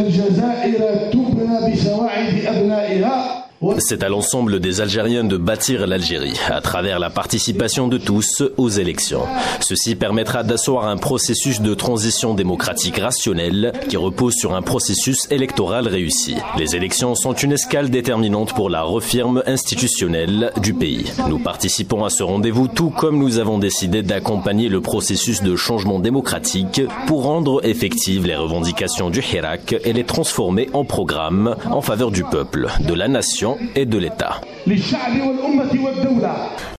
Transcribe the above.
C'est à l'ensemble des Algériens de bâtir l'Algérie à travers la participation de tous aux élections. Ceci permettra d'asseoir un processus de transition démocratique rationnel qui repose sur un processus électoral réussi. Les élections sont une escale déterminante pour la refirme institutionnelle du pays. Nous participons à ce rendez-vous tout comme nous avons décidé d'accompagner le processus de changement démocratique pour rendre effectives les revendications du Hirak et les transformer en programme en faveur du peuple, de la nation et de l'État.